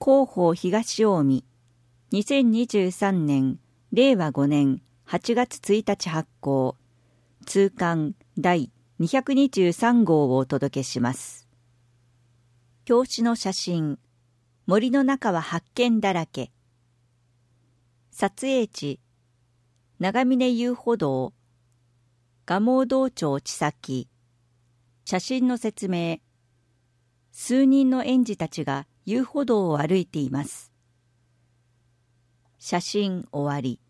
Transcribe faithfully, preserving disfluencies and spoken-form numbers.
広報東近江にせんにじゅうさんねんれいわごねんはちがつついたち発行通刊第にひゃくにじゅうさんごうをお届けします。表紙の写真、森の中は発見だらけ。撮影地、長峰遊歩道、蒲生道町千崎。写真の説明、数人の園児たちが遊歩道を歩いています。写真終わり。